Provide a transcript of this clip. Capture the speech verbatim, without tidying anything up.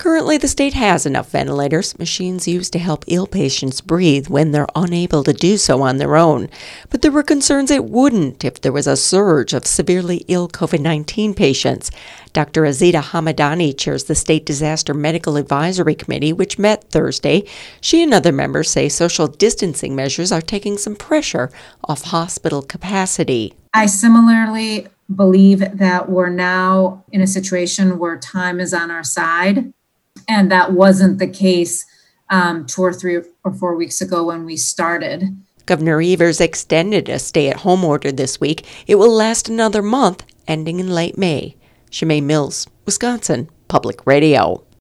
Currently, the state has enough ventilators, machines used to help ill patients breathe when they're unable to do so on their own. But there were concerns it wouldn't if there was a surge of severely ill COVID nineteen patients. Doctor Azita Hamadani chairs the State Disaster Medical Advisory Committee, which met Thursday. She and other members say social distancing measures are taking some pressure off hospital capacity. I similarly believe that we're now in a situation where time is on our side. And that wasn't the case um, two or three or four weeks ago when we started. Governor Evers extended a stay-at-home order this week. It will last another month, ending in late May. Shemay Mills, Wisconsin Public Radio.